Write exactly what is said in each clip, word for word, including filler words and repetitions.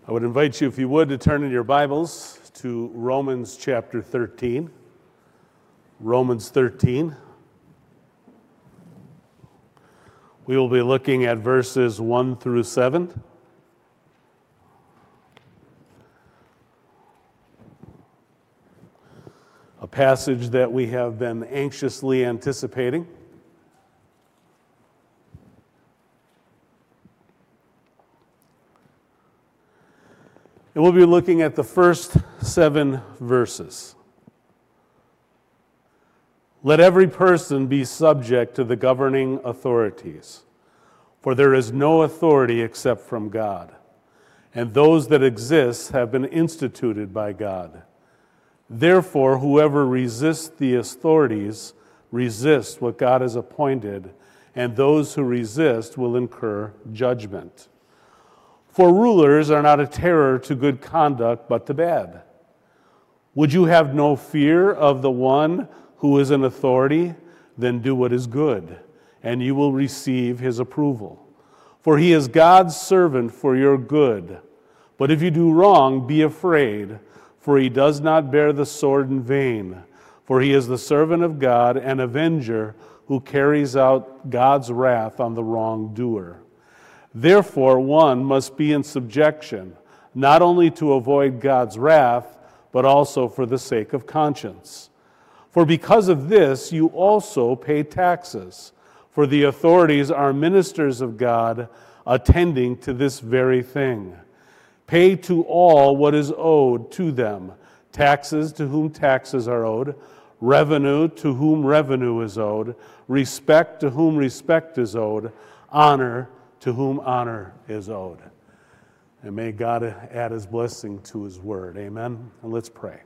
I would invite you, if you would, to turn in your Bibles to Romans chapter thirteen. Romans thirteen. We will be looking at verses one through seven. A passage that we have been anxiously anticipating. And we'll be looking at the first seven verses. Let every person be subject to the governing authorities, for there is no authority except from God, and those that exist have been instituted by God. Therefore, whoever resists the authorities resists what God has appointed, and those who resist will incur judgment. For rulers are not a terror to good conduct, but to bad. Would you have no fear of the one who is in authority? Then do what is good, and you will receive his approval. For he is God's servant for your good. But if you do wrong, be afraid, for he does not bear the sword in vain. For he is the servant of God, an avenger who carries out God's wrath on the wrongdoer. Therefore, one must be in subjection, not only to avoid God's wrath, but also for the sake of conscience. For because of this, you also pay taxes, for the authorities are ministers of God, attending to this very thing. Pay to all what is owed to them, taxes to whom taxes are owed, revenue to whom revenue is owed, respect to whom respect is owed, honor to whom honor is owed. And may God add his blessing to his word. Amen. And let's pray.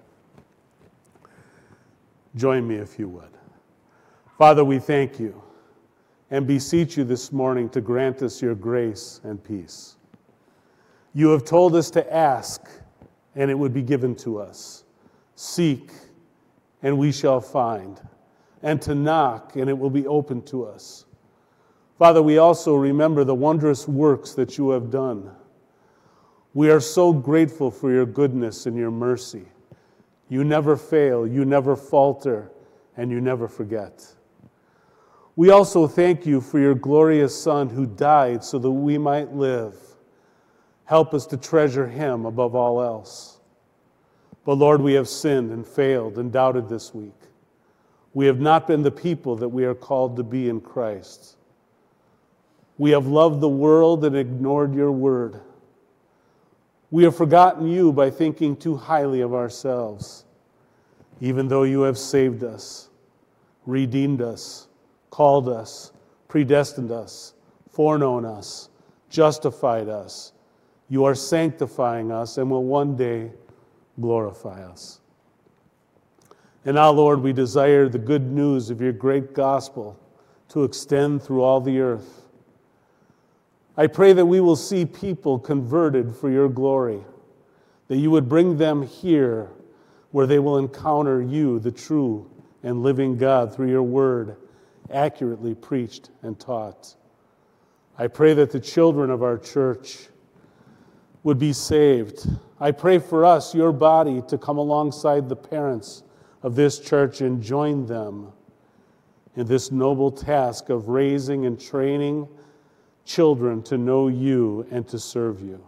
Join me if you would. Father, we thank you and beseech you this morning to grant us your grace and peace. You have told us to ask, and it would be given to us. Seek, and we shall find. And to knock, and it will be open to us. Father, we also remember the wondrous works that you have done. We are so grateful for your goodness and your mercy. You never fail, you never falter, and you never forget. We also thank you for your glorious Son who died so that we might live. Help us to treasure him above all else. But Lord, we have sinned and failed and doubted this week. We have not been the people that we are called to be in Christ. We have loved the world and ignored your word. We have forgotten you by thinking too highly of ourselves, even though you have saved us, redeemed us, called us, predestined us, foreknown us, justified us. You are sanctifying us and will one day glorify us. And now, Lord, we desire the good news of your great gospel to extend through all the earth. I pray that we will see people converted for your glory, that you would bring them here where they will encounter you, the true and living God, through your word, accurately preached and taught. I pray that the children of our church would be saved. I pray for us, your body, to come alongside the parents of this church and join them in this noble task of raising and training children to know you and to serve you.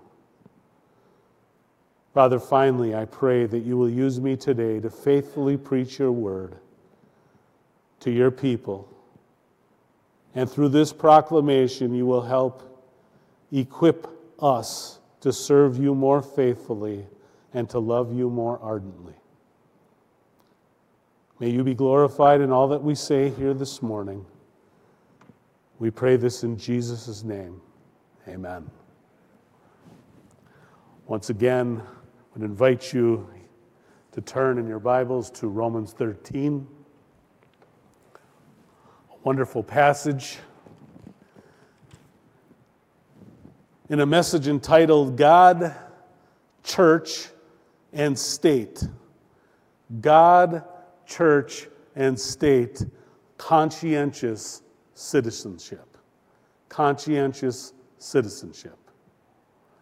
Father, finally, I pray that you will use me today to faithfully preach your word to your people. And through this proclamation, you will help equip us to serve you more faithfully and to love you more ardently. May you be glorified in all that we say here this morning. We pray this in Jesus' name. Amen. Once again, I would invite you to turn in your Bibles to Romans thirteen. A wonderful passage in a message entitled God, Church, and State. God, Church, and State, Conscientious Citizenship. Conscientious citizenship.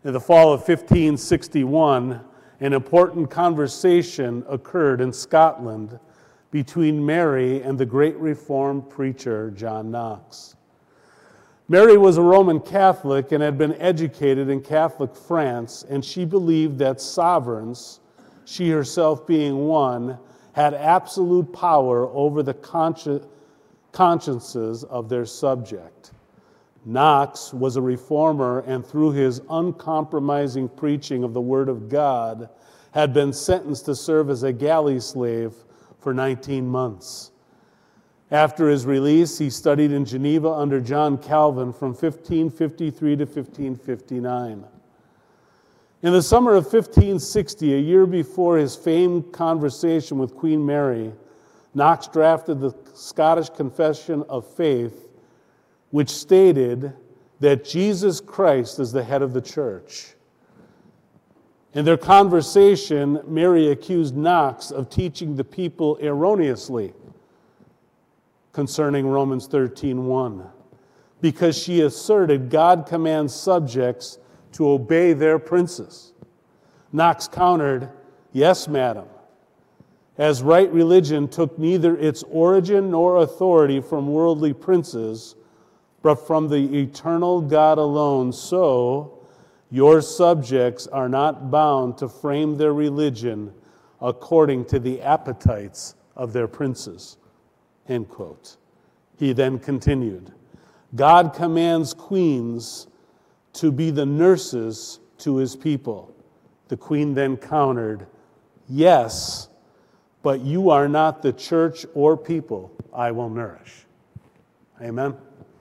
In the fall of fifteen sixty-one, an important conversation occurred in Scotland between Mary and the great Reformed preacher John Knox. Mary was a Roman Catholic and had been educated in Catholic France, and she believed that sovereigns, she herself being one, had absolute power over the consci- consciences of their subject. Knox was a reformer, and through his uncompromising preaching of the Word of God, had been sentenced to serve as a galley slave for nineteen months. After his release, he studied in Geneva under John Calvin from fifteen fifty-three to fifteen fifty-nine. In the summer of fifteen sixty, a year before his famed conversation with Queen Mary, Knox drafted the Scottish Confession of Faith, which stated that Jesus Christ is the head of the church. In their conversation, Mary accused Knox of teaching the people erroneously concerning Romans thirteen one, because she asserted God commands subjects to obey their princes. Knox countered, "Yes, madam, as right religion took neither its origin nor authority from worldly princes, but from the eternal God alone, so your subjects are not bound to frame their religion according to the appetites of their princes." End quote. He then continued, "God commands queens to be the nurses to his people." The queen then countered, "Yes, but you are not the church or people I will nourish." Amen.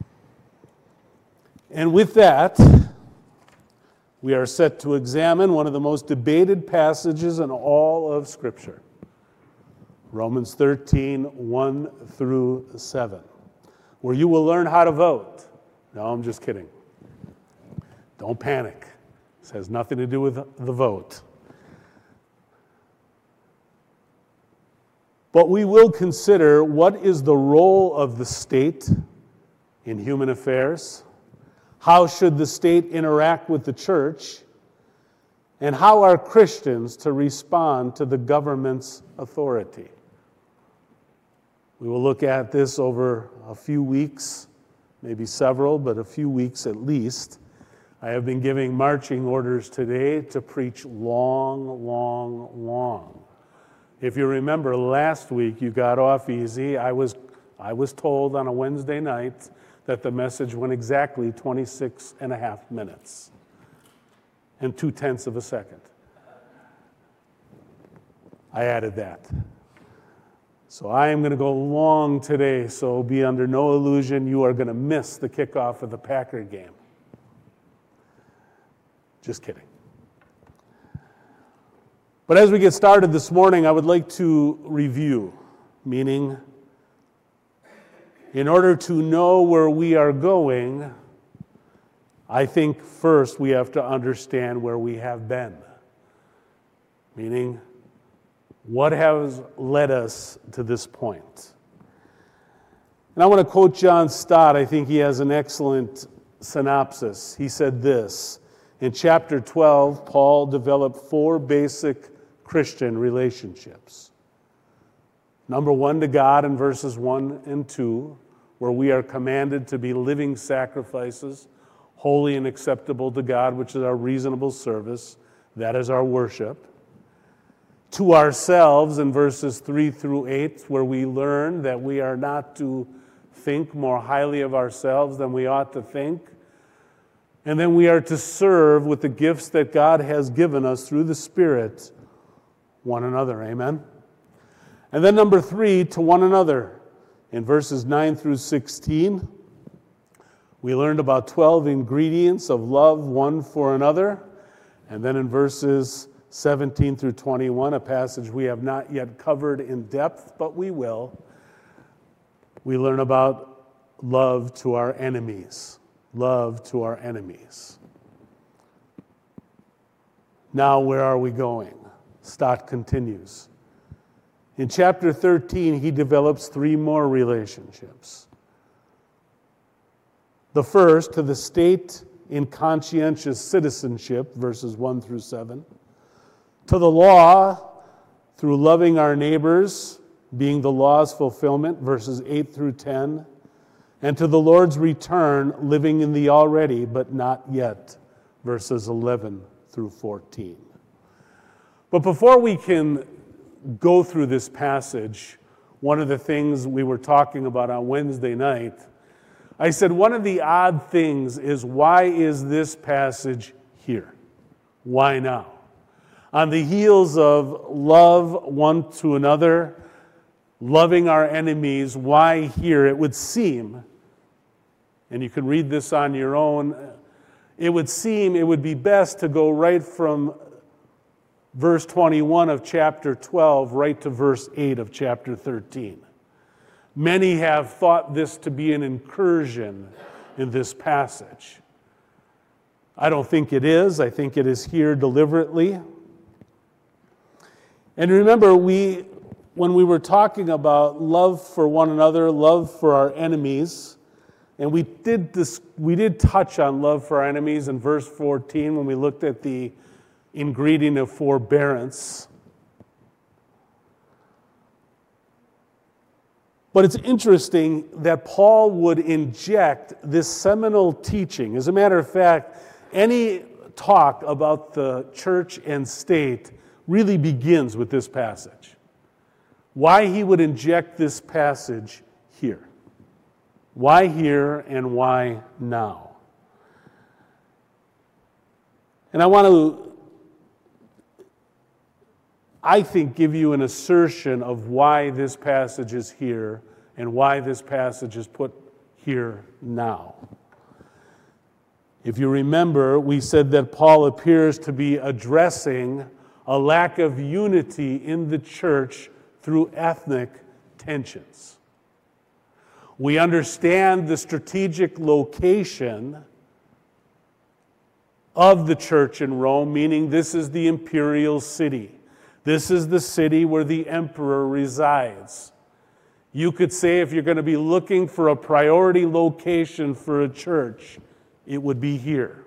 And with that, we are set to examine one of the most debated passages in all of Scripture. Romans thirteen, one through seven, where you will learn how to vote. No, I'm just kidding. Don't panic. This has nothing to do with the vote. But we will consider what is the role of the state in human affairs, how should the state interact with the church, and how are Christians to respond to the government's authority. We will look at this over a few weeks, maybe several, but a few weeks at least. I have been giving marching orders today to preach long, long, long. If you remember last week, you got off easy. I was, I was told on a Wednesday night that the message went exactly twenty-six and a half minutes and two-tenths of a second. I added that. So I am going to go long today, so be under no illusion you are going to miss the kickoff of the Packer game. Just kidding. But as we get started this morning, I would like to review, meaning in order to know where we are going, I think first we have to understand where we have been, meaning what has led us to this point. And I want to quote John Stott. I think he has an excellent synopsis. He said this: in chapter twelve, Paul developed four basic Christian relationships. Number one, to God in verses one and two, where we are commanded to be living sacrifices, holy and acceptable to God, which is our reasonable service. That is our worship. To ourselves in verses three through eight, where we learn that we are not to think more highly of ourselves than we ought to think. And then we are to serve with the gifts that God has given us through the Spirit one another. Amen? And then number three, to one another. In verses nine through sixteen, we learned about twelve ingredients of love one for another. And then in verses seventeen through twenty-one, a passage we have not yet covered in depth, but we will, we learn about love to our enemies. Love to our enemies. Now, where are we going? Stott continues. In chapter thirteen, he develops three more relationships. The first, to the state in conscientious citizenship, verses one through seven. To the law, through loving our neighbors, being the law's fulfillment, verses eight through ten. And to the Lord's return, living in the already but not yet, verses eleven through fourteen. But before we can go through this passage, one of the things we were talking about on Wednesday night, I said one of the odd things is, why is this passage here? Why now? On the heels of love one to another, loving our enemies, why here? It would seem, and you can read this on your own, it would seem it would be best to go right from verse twenty-one of chapter twelve right to verse eight of chapter thirteen. Many have thought this to be an incursion in this passage. I don't think it is. I think it is here deliberately. And remember, we, when we were talking about love for one another, love for our enemies, and we did this, we did touch on love for our enemies in verse fourteen when we looked at the ingredient of forbearance. But it's interesting that Paul would inject this seminal teaching. As a matter of fact, any talk about the church and state really begins with this passage. Why he would inject this passage here. Why here and why now? And I want to, I think, give you an assertion of why this passage is here and why this passage is put here now. If you remember, we said that Paul appears to be addressing a lack of unity in the church through ethnic tensions. We understand the strategic location of the church in Rome, meaning this is the imperial city. This is the city where the emperor resides. You could say, if you're going to be looking for a priority location for a church, it would be here.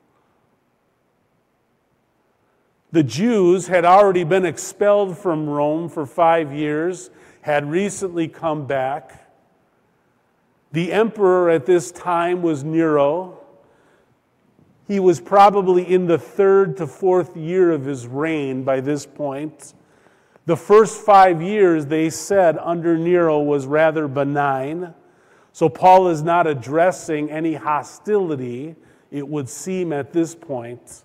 The Jews had already been expelled from Rome for five years, had recently come back. The emperor at this time was Nero. He was probably in the third to fourth year of his reign by this point. The first five years, they said, under Nero was rather benign. So Paul is not addressing any hostility, it would seem at this point.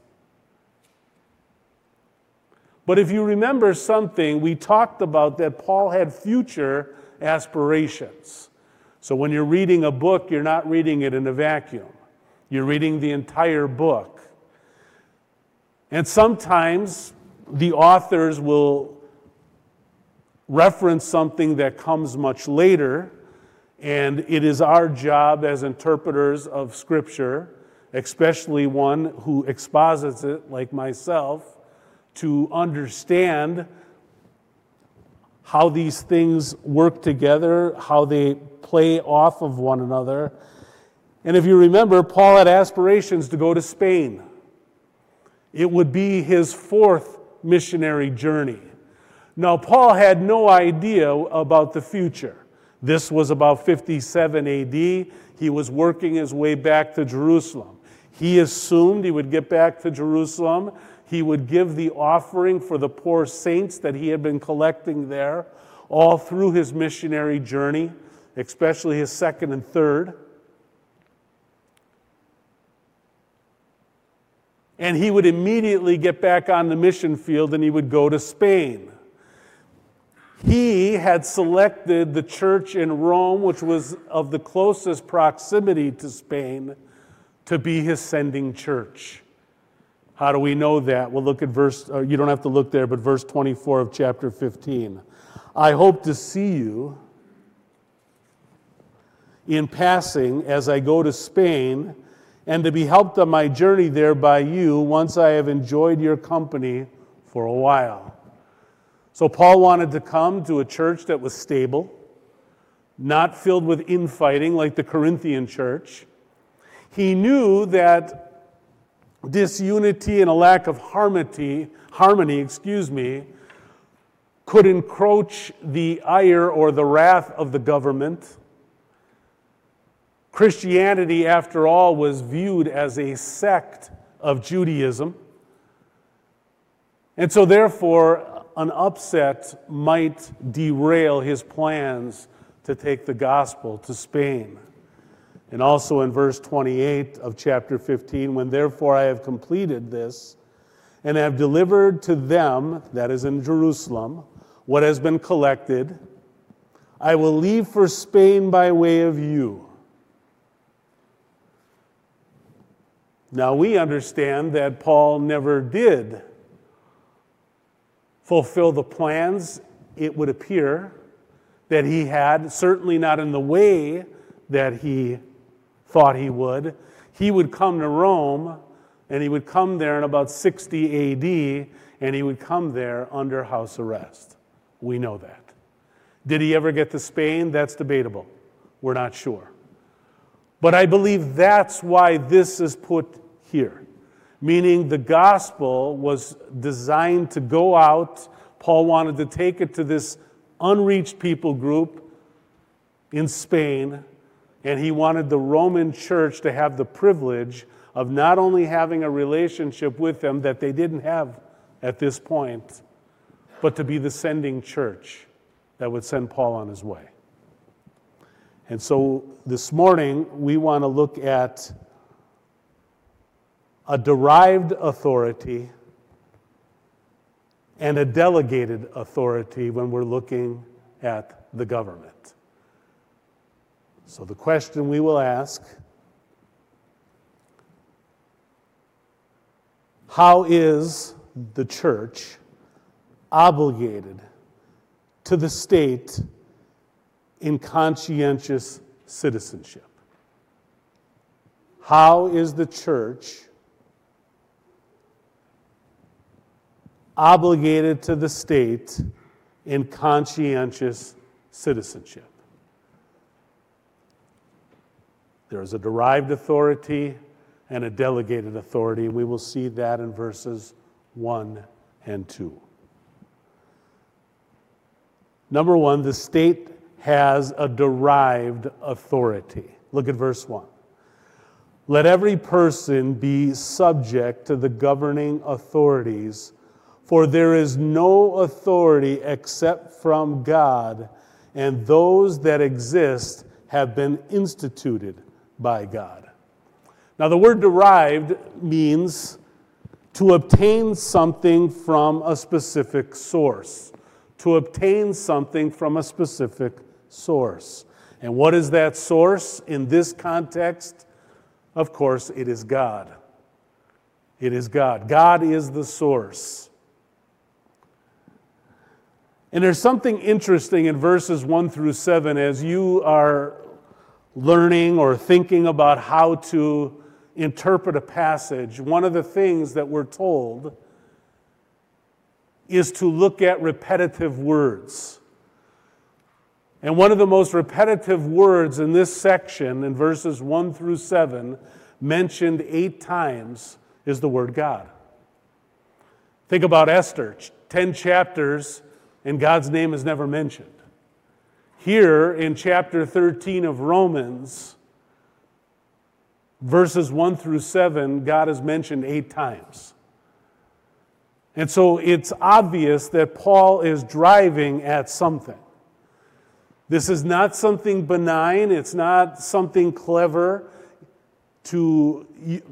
But if you remember something, we talked about that Paul had future aspirations. So when you're reading a book, you're not reading it in a vacuum. You're reading the entire book. And sometimes the authors will reference something that comes much later, and it is our job as interpreters of Scripture, especially one who exposits it like myself, to understand how these things work together, how they play off of one another. And if you remember, Paul had aspirations to go to Spain. It would be his fourth missionary journey. Now, Paul had no idea about the future. This was about fifty-seven A D. He was working his way back to Jerusalem. He assumed he would get back to Jerusalem. He would give the offering for the poor saints that he had been collecting there all through his missionary journey, especially his second and third. And he would immediately get back on the mission field and he would go to Spain. He had selected the church in Rome, which was of the closest proximity to Spain, to be his sending church. How do we know that? We'll look at verse, uh, you don't have to look there, but verse twenty-four of chapter fifteen. I hope to see you in passing as I go to Spain, and to be helped on my journey there by you once I have enjoyed your company for a while. So Paul wanted to come to a church that was stable, not filled with infighting like the Corinthian church. He knew that disunity and a lack of harmony, harmony, excuse me, could encroach the ire or the wrath of the government. Christianity, after all, was viewed as a sect of Judaism. And so therefore, an upset might derail his plans to take the gospel to Spain. And also in verse twenty-eight of chapter fifteen, when therefore I have completed this and have delivered to them, that is in Jerusalem, what has been collected, I will leave for Spain by way of you. Now we understand that Paul never did fulfill the plans, it would appear, that he had, certainly not in the way that he thought he would. He would come to Rome, and he would come there in about sixty A D, and he would come there under house arrest. We know that. Did he ever get to Spain? That's debatable. We're not sure. But I believe that's why this is put here. Meaning the gospel was designed to go out. Paul wanted to take it to this unreached people group in Spain, and he wanted the Roman church to have the privilege of not only having a relationship with them that they didn't have at this point, but to be the sending church that would send Paul on his way. And so this morning, we want to look at a derived authority and a delegated authority when we're looking at the government. So the question we will ask, how is the church obligated to the state in conscientious citizenship? How is the church obligated to the state in conscientious citizenship? There is a derived authority and a delegated authority. We will see that in verses one and two. Number one, the state has a derived authority. Look at verse one. Let every person be subject to the governing authorities, for there is no authority except from God, and those that exist have been instituted by God. Now, the word derived means to obtain something from a specific source. To obtain something from a specific source. And what is that source in this context? Of course, it is God. It is God. God is the source. And there's something interesting in verses one through seven as you are learning or thinking about how to interpret a passage. One of the things that we're told is to look at repetitive words. And one of the most repetitive words in this section, in verses one through seven, mentioned eight times, is the word God. Think about Esther, ten chapters, and God's name is never mentioned. Here in chapter thirteen of Romans, verses one through seven, God is mentioned eight times. And so it's obvious that Paul is driving at something. This is not something benign. It's not something clever to,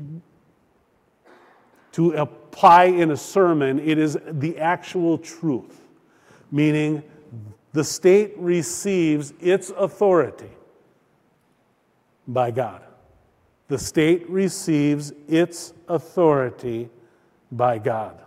to apply in a sermon. It is the actual truth, meaning the state receives its authority by God. The state receives its authority by God.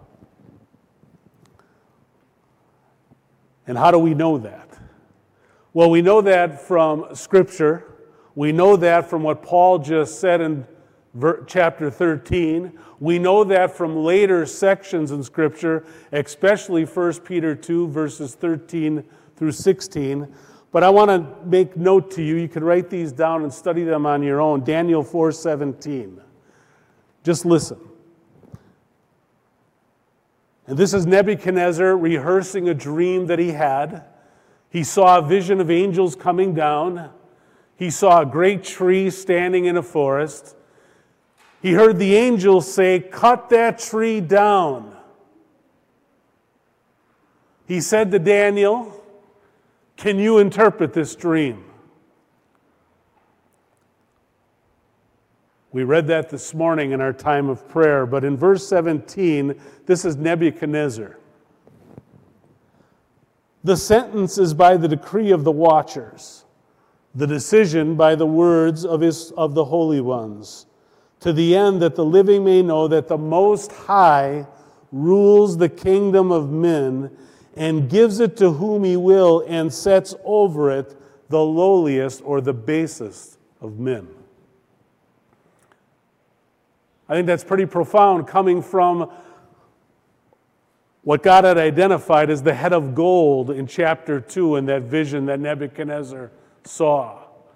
And how do we know that? Well, we know that from Scripture. We know that from what Paul just said in chapter thirteen. We know that from later sections in Scripture, especially First Peter two, verses thirteen through sixteen. But I want to make note to you, you can write these down and study them on your own. Daniel four seventeen. Just listen. And this is Nebuchadnezzar rehearsing a dream that he had. He saw a vision of angels coming down. He saw a great tree standing in a forest. He heard the angels say, "Cut that tree down." He said to Daniel, "Can you interpret this dream?" We read that this morning in our time of prayer, but in verse seventeen, this is Nebuchadnezzar. The sentence is by the decree of the watchers, the decision by the words of, his, of the holy ones, to the end that the living may know that the Most High rules the kingdom of men and gives it to whom he will and sets over it the lowliest or the basest of men. I think that's pretty profound, coming from what God had identified as the head of gold in chapter two in that vision that Nebuchadnezzar saw.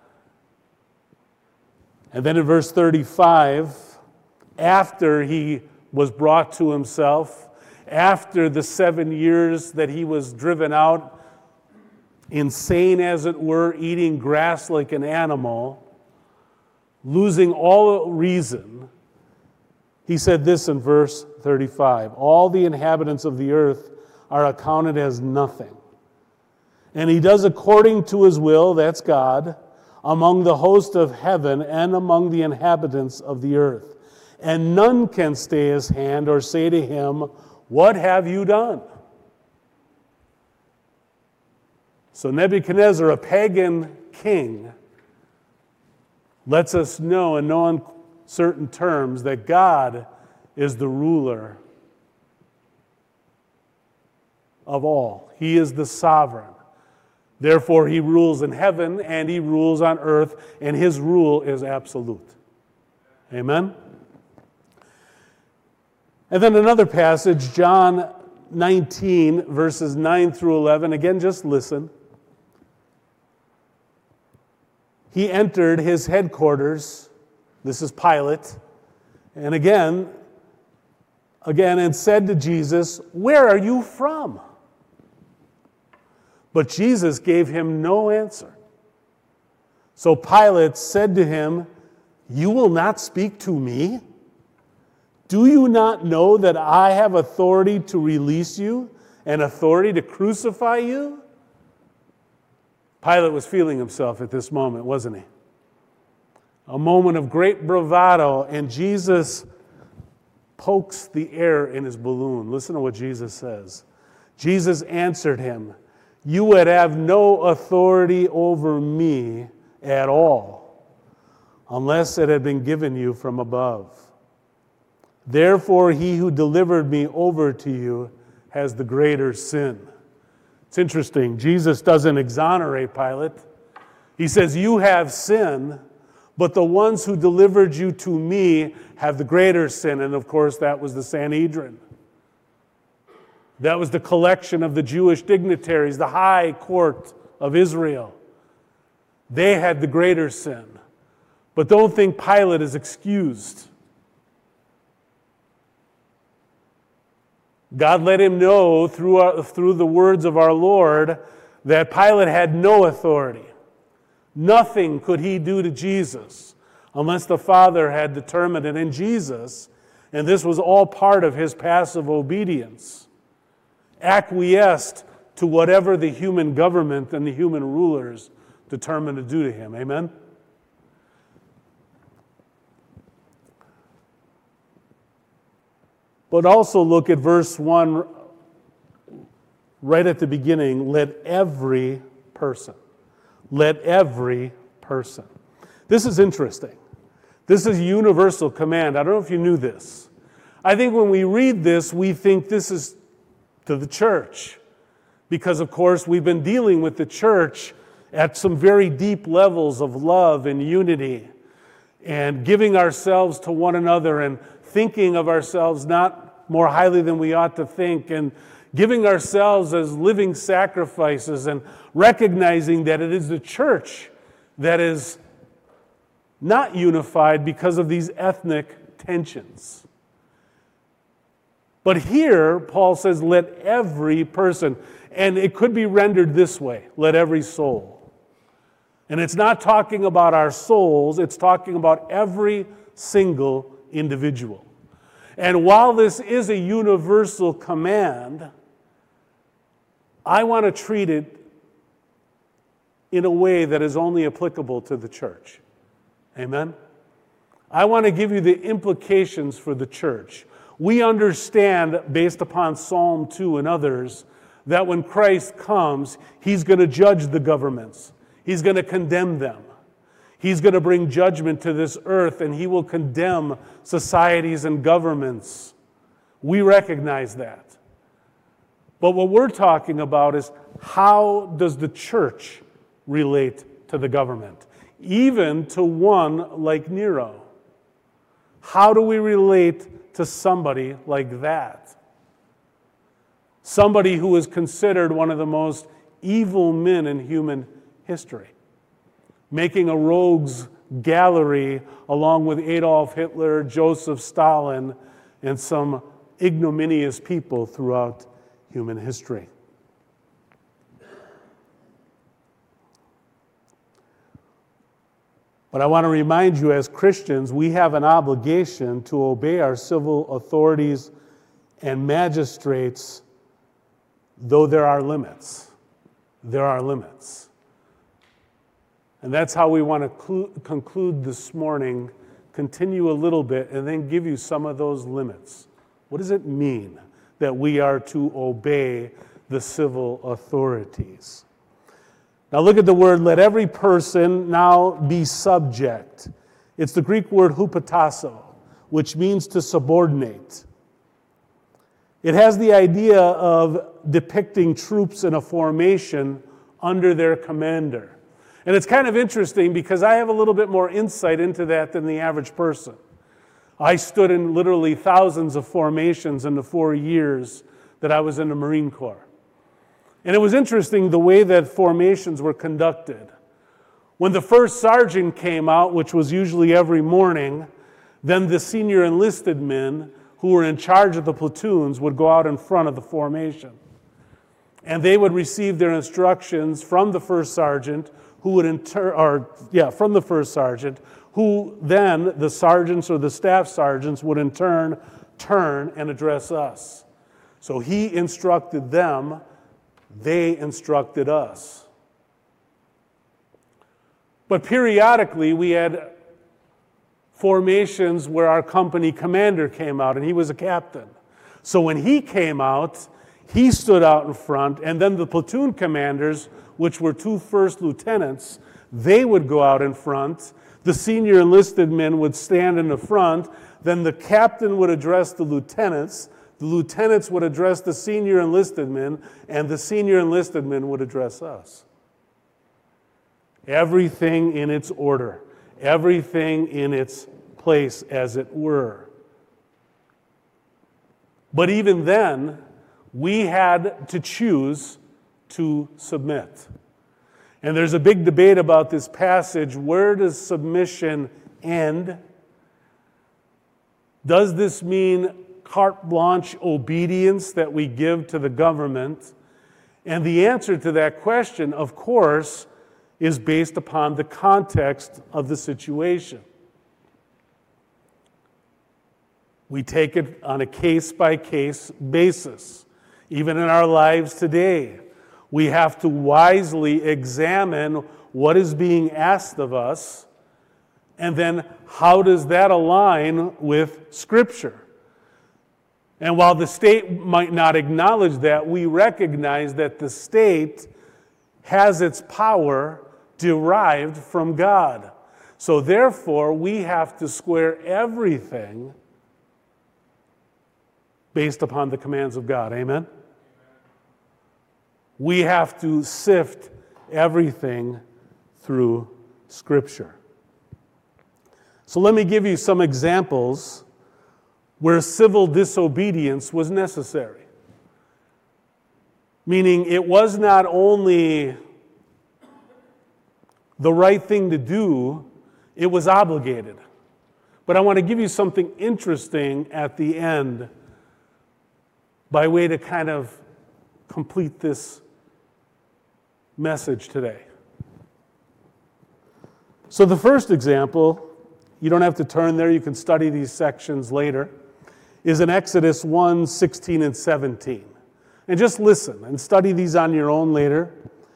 And then in verse thirty-five, after he was brought to himself, after the seven years that he was driven out, insane as it were, eating grass like an animal, losing all reason, he said this in verse thirty-five, "All the inhabitants of the earth are accounted as nothing. And he does according to his will," that's God, "among the host of heaven and among the inhabitants of the earth. And none can stay his hand or say to him, 'What have you done?'" So Nebuchadnezzar, a pagan king, lets us know in no uncertain terms that God is the ruler of all. He is the sovereign. Therefore, he rules in heaven and he rules on earth, and his rule is absolute. Amen? And then another passage, John nineteen, verses nine through eleven. Again, just listen. He entered his headquarters. This is Pilate. And again, again, and said to Jesus, "Where are you from?" But Jesus gave him no answer. So Pilate said to him, "You will not speak to me? Do you not know that I have authority to release you and authority to crucify you?" Pilate was feeling himself at this moment, wasn't he? A moment of great bravado, and Jesus pokes the air in his balloon. Listen to what Jesus says. Jesus answered him, "You would have no authority over me at all, unless it had been given you from above. Therefore, he who delivered me over to you has the greater sin." It's interesting. Jesus doesn't exonerate Pilate. He says, "You have sin, but the ones who delivered you to me have the greater sin." And of course, that was the Sanhedrin. That was the collection of the Jewish dignitaries, the high court of Israel. They had the greater sin. But don't think Pilate is excused. God let him know through, our, through the words of our Lord that Pilate had no authority. Nothing could he do to Jesus unless the Father had determined it in Jesus, and this was all part of his passive obedience, acquiesced to whatever the human government and the human rulers determined to do to him. Amen? But also look at verse one right at the beginning. Let every person. Let every person. This is interesting. This is a universal command. I don't know if you knew this. I think when we read this, we think this is to the church. Because, of course, we've been dealing with the church at some very deep levels of love and unity and giving ourselves to one another and thinking of ourselves not more highly than we ought to think and giving ourselves as living sacrifices and recognizing that it is the church that is not unified because of these ethnic tensions. But here, Paul says, let every person, and it could be rendered this way, let every soul. And it's not talking about our souls, it's talking about every single individual. And while this is a universal command, I want to treat it in a way that is only applicable to the church. Amen? I want to give you the implications for the church. We understand, based upon Psalm two and others, that when Christ comes, he's going to judge the governments. He's going to condemn them. He's going to bring judgment to this earth, and he will condemn societies and governments. We recognize that. But what we're talking about is, how does the church relate to the government? Even to one like Nero. How do we relate to somebody like that? Somebody who is considered one of the most evil men in human history, making a rogues gallery along with Adolf Hitler, Joseph Stalin, and some ignominious people throughout human history. But I want to remind you, as Christians, we have an obligation to obey our civil authorities and magistrates, though there are limits. There are limits. And that's how we want to clu- conclude this morning, continue a little bit, and then give you some of those limits. What does it mean that we are to obey the civil authorities? Now look at the word, let every person now be subject. It's the Greek word hupotasso, which means to subordinate. It has the idea of depicting troops in a formation under their commander. And it's kind of interesting because I have a little bit more insight into that than the average person. I stood in literally thousands of formations in the four years that I was in the Marine Corps. And it was interesting the way that formations were conducted. When the first sergeant came out, which was usually every morning, then the senior enlisted men who were in charge of the platoons would go out in front of the formation. And they would receive their instructions from the first sergeant, who would inter, or yeah, from the first sergeant, who then the sergeants or the staff sergeants would in turn turn and address us. So he instructed them, they instructed us. But periodically we had formations where our company commander came out, and he was a captain. So when he came out, he stood out in front, and then the platoon commanders, which were two first lieutenants, they would go out in front. The senior enlisted men would stand in the front. Then the captain would address the lieutenants. The lieutenants would address the senior enlisted men, and the senior enlisted men would address us. Everything in its order, everything in its place, as it were. But even then, we had to choose to submit. And there's a big debate about this passage. Where does submission end? Does this mean carte blanche obedience that we give to the government? And the answer to that question, of course, is based upon the context of the situation. We take it on a case-by-case basis. Even in our lives today, we have to wisely examine what is being asked of us, and then how does that align with Scripture? And while the state might not acknowledge that, we recognize that the state has its power derived from God. So therefore, we have to square everything based upon the commands of God. Amen? We have to sift everything through Scripture. So let me give you some examples where civil disobedience was necessary. Meaning it was not only the right thing to do, it was obligated. But I want to give you something interesting at the end by way to kind of complete this message today. So the first example, you don't have to turn there, you can study these sections later, is in Exodus one, sixteen and seventeen. And just listen and study these on your own later.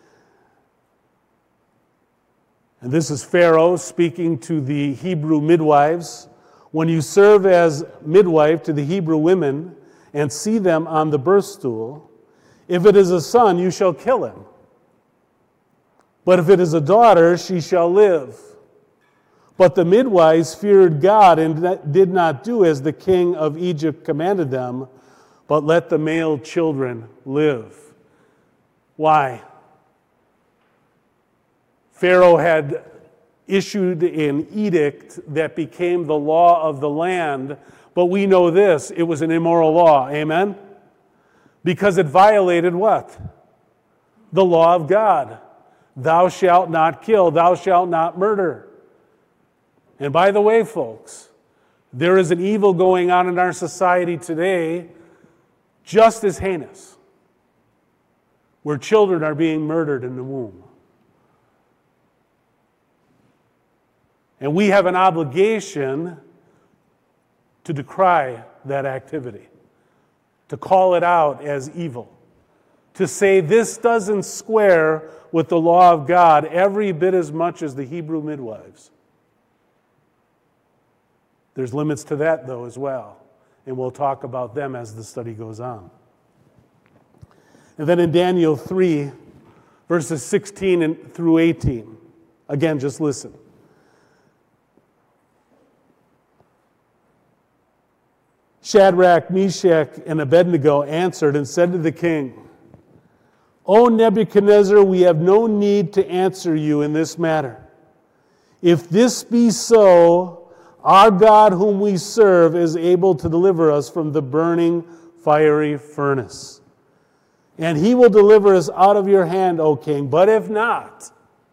And this is Pharaoh speaking to the Hebrew midwives. When you serve as midwife to the Hebrew women and see them on the birth stool, if it is a son, you shall kill him. But if it is a daughter, she shall live. But the midwives feared God and did not do as the king of Egypt commanded them, but let the male children live. Why? Pharaoh had issued an edict that became the law of the land, but we know this, it was an immoral law, amen? Because it violated what? The law of God. Thou shalt not kill, thou shalt not murder. And by the way, folks, there is an evil going on in our society today just as heinous, where children are being murdered in the womb. And we have an obligation to decry that activity, to call it out as evil, to say this doesn't square with the law of God every bit as much as the Hebrew midwives. There's limits to that, though, as well. And we'll talk about them as the study goes on. And then in Daniel three, verses sixteen and through eighteen. Again, just listen. Shadrach, Meshach, and Abednego answered and said to the king, O Nebuchadnezzar, we have no need to answer you in this matter. If this be so, our God whom we serve is able to deliver us from the burning fiery furnace. And he will deliver us out of your hand, O king. But if not,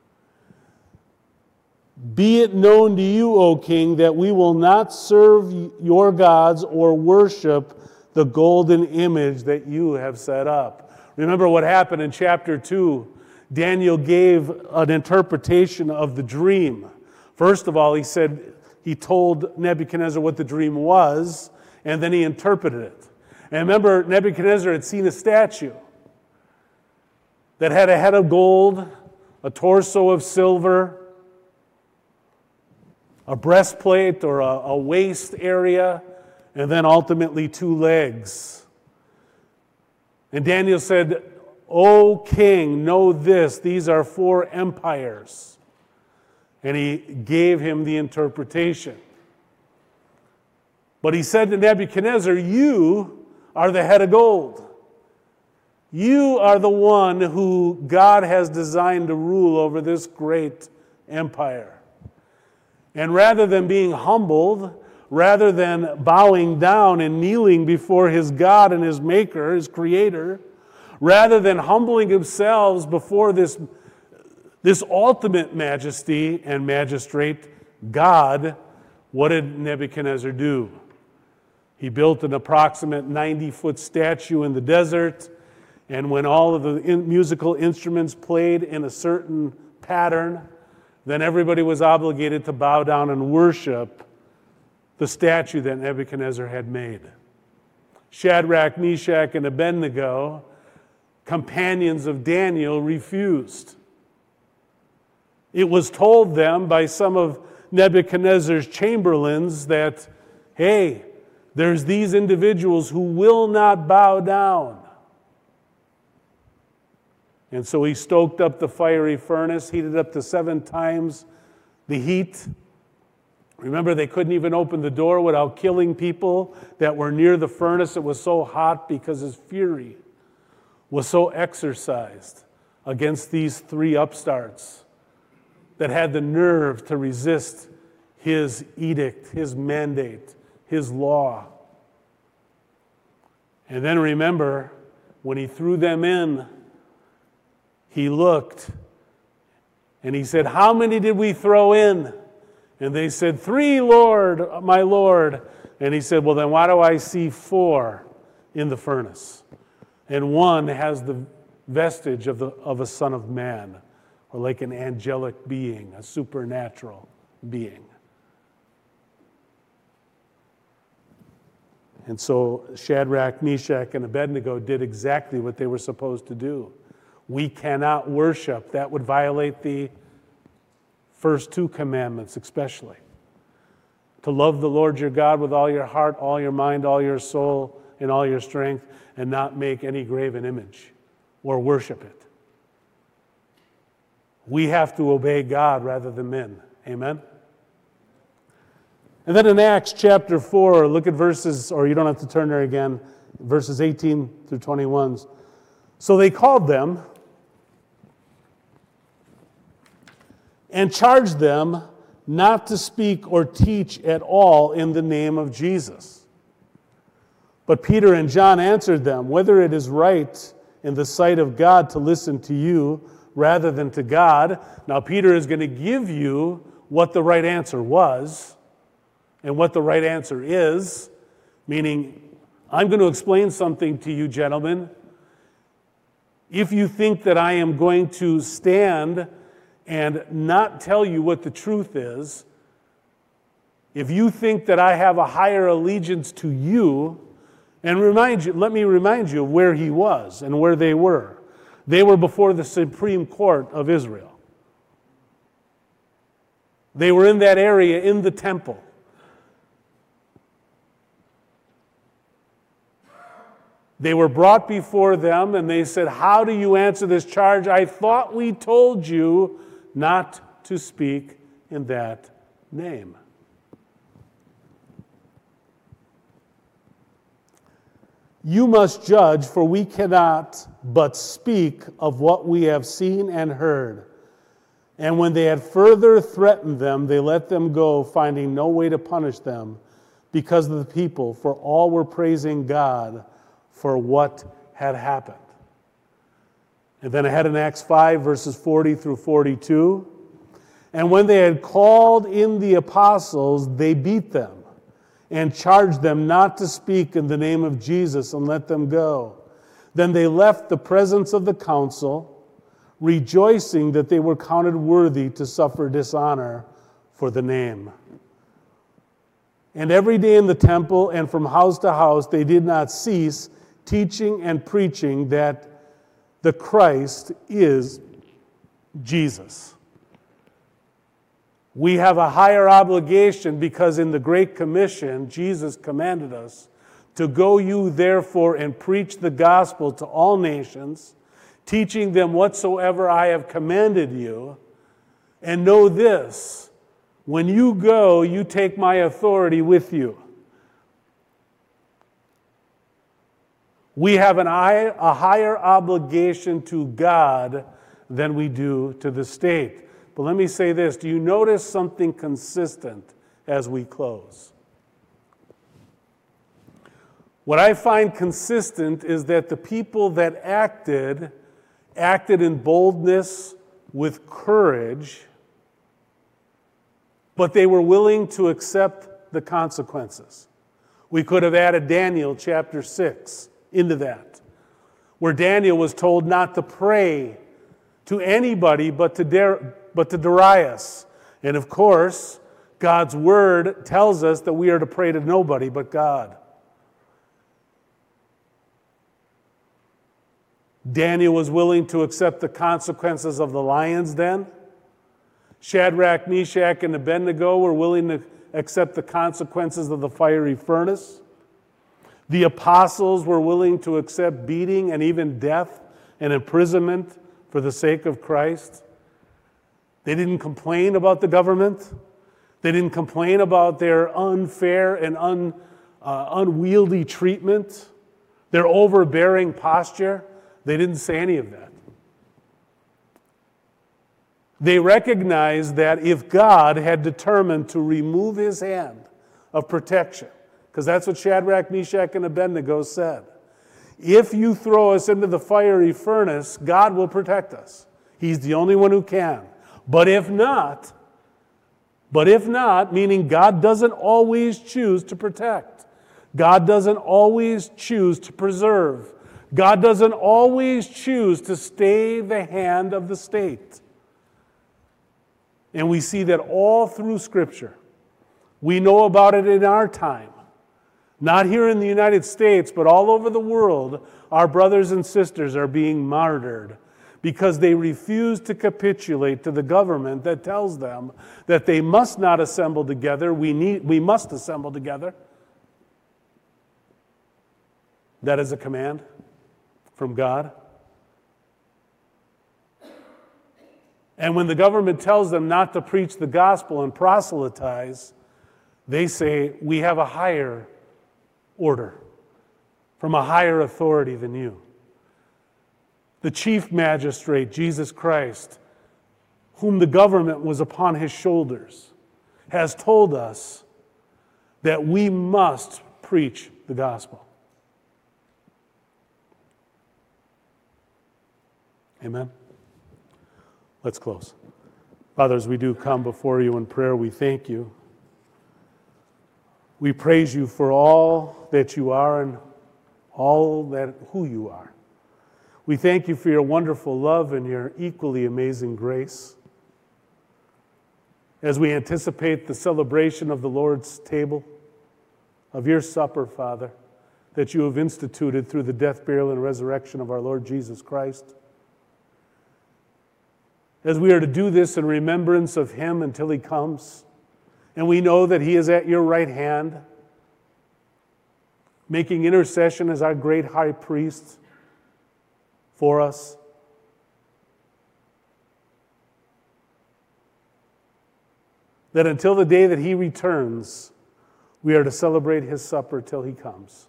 be it known to you, O king, that we will not serve your gods or worship the golden image that you have set up. Remember what happened in chapter two. Daniel gave an interpretation of the dream. First of all, he said, he told Nebuchadnezzar what the dream was, and then he interpreted it. And remember, Nebuchadnezzar had seen a statue that had a head of gold, a torso of silver, a breastplate or a, a waist area, and then ultimately two legs. And Daniel said, O king, know this, these are four empires. And he gave him the interpretation. But he said to Nebuchadnezzar, you are the head of gold. You are the one who God has designed to rule over this great empire. And rather than being humbled, rather than bowing down and kneeling before his God and his maker, his creator, rather than humbling themselves before this This ultimate majesty and magistrate, God, what did Nebuchadnezzar do? He built an approximate ninety-foot statue in the desert, and when all of the in- musical instruments played in a certain pattern, then everybody was obligated to bow down and worship the statue that Nebuchadnezzar had made. Shadrach, Meshach, and Abednego, companions of Daniel, refused. It was told them by some of Nebuchadnezzar's chamberlains that, hey, there's these individuals who will not bow down. And so he stoked up the fiery furnace, heated up to seven times the heat. Remember, they couldn't even open the door without killing people that were near the furnace. It was so hot because his fury was so exercised against these three upstarts that had the nerve to resist his edict, his mandate, his law. And then remember, when he threw them in, he looked and he said, "How many did we throw in?" And they said, "Three, Lord, my Lord." And he said, "Well, then why do I see four in the furnace? And one has the vestige of, the, of a son of man," or like an angelic being, a supernatural being. And so Shadrach, Meshach, and Abednego did exactly what they were supposed to do. We cannot worship. That would violate the first two commandments especially. To love the Lord your God with all your heart, all your mind, all your soul, and all your strength, and not make any graven image or worship it. We have to obey God rather than men. Amen? And then in Acts chapter four, look at verses, or you don't have to turn there again, verses eighteen through twenty-one. So they called them and charged them not to speak or teach at all in the name of Jesus. But Peter and John answered them, "Whether it is right in the sight of God to listen to you rather than to God." Now Peter is going to give you what the right answer was and what the right answer is, meaning, I'm going to explain something to you, gentlemen. If you think that I am going to stand and not tell you what the truth is, if you think that I have a higher allegiance to you, and remind you, let me remind you of where he was and where they were. They were before the Supreme Court of Israel. They were in that area in the temple. They were brought before them and they said, "How do you answer this charge? I thought we told you not to speak in that name." "You must judge, for we cannot but speak of what we have seen and heard." And when they had further threatened them, they let them go, finding no way to punish them because of the people, for all were praising God for what had happened. And then ahead in Acts five, verses forty through forty-two. "And when they had called in the apostles, they beat them and charged them not to speak in the name of Jesus and let them go. Then they left the presence of the council, rejoicing that they were counted worthy to suffer dishonor for the name. And every day in the temple and from house to house they did not cease teaching and preaching that the Christ is Jesus." We have a higher obligation because in the Great Commission, Jesus commanded us to go you therefore and preach the gospel to all nations, teaching them whatsoever I have commanded you. And know this, when you go, you take my authority with you. We have an, a higher obligation to God than we do to the state. But let me say this, do you notice something consistent as we close? What I find consistent is that the people that acted, acted in boldness, with courage, but they were willing to accept the consequences. We could have added Daniel chapter six into that, where Daniel was told not to pray to anybody but to, Dar- but to Darius. And of course, God's word tells us that we are to pray to nobody but God. Daniel was willing to accept the consequences of the lion's den. Shadrach, Meshach, and Abednego were willing to accept the consequences of the fiery furnace. The apostles were willing to accept beating and even death and imprisonment for the sake of Christ. They didn't complain about the government. They didn't complain about their unfair and un, uh, unwieldy treatment, their overbearing posture. They didn't say any of that. They recognized that if God had determined to remove his hand of protection, because that's what Shadrach, Meshach, and Abednego said, If you throw us into the fiery furnace, God will protect us. He's the only one who can. But if not, but if not, meaning God doesn't always choose to protect. God doesn't always choose to preserve. God doesn't always choose to stay the hand of the state. And we see that all through Scripture. We know about it in our time. Not here in the United States, but all over the world, our brothers and sisters are being martyred because they refuse to capitulate to the government that tells them that they must not assemble together. We need, we must assemble together. That is a command from God. And when the government tells them not to preach the gospel and proselytize, they say, we have a higher order from a higher authority than you. The chief magistrate, Jesus Christ, whom the government was upon his shoulders, has told us that we must preach the gospel. Amen. Let's close. Father, as we do come before you in prayer, we thank you. We praise you for all that you are and all that who you are. We thank you for your wonderful love and your equally amazing grace. As we anticipate the celebration of the Lord's table, of your supper, Father, that you have instituted through the death, burial, and resurrection of our Lord Jesus Christ. As we are to do this in remembrance of him until he comes, and we know that he is at your right hand, making intercession as our great high priest for us. That until the day that he returns, we are to celebrate his supper till he comes.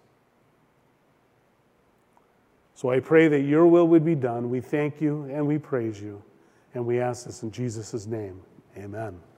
So I pray that your will would be done. We thank you and we praise you, and we ask this in Jesus' name. Amen.